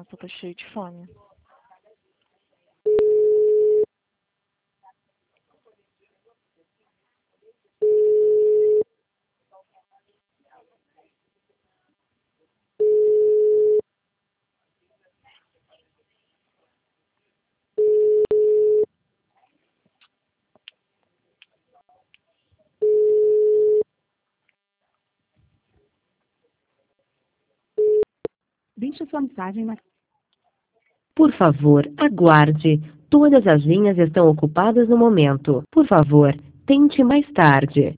Nossa, tô cheio de fome. Deixe sua mensagem na... Por favor, aguarde. Todas as linhas estão ocupadas no momento. Por favor, tente mais tarde.